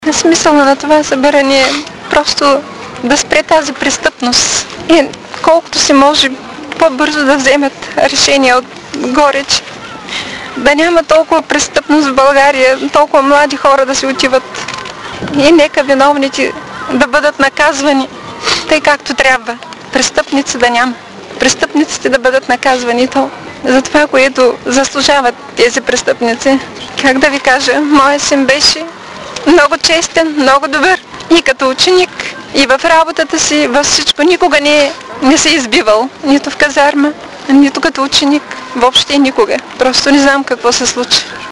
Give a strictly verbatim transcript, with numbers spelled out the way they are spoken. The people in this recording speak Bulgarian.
Смисъл на това събиране е просто да спре тази престъпност и колкото се може по-бързо да вземат решения от горе, че да няма толкова престъпност в България, толкова млади хора да се отиват и нека виновните да бъдат наказвани тъй както трябва. Престъпници да няма. Престъпниците да бъдат наказвани то за това, което заслужават тези престъпници. Как да ви кажа, моят син беше много честен, много добър и като ученик, и в работата си, във всичко. Никога не, не се избивал, нито в казарма, нито като ученик, въобще никога. Просто не знам какво се случи.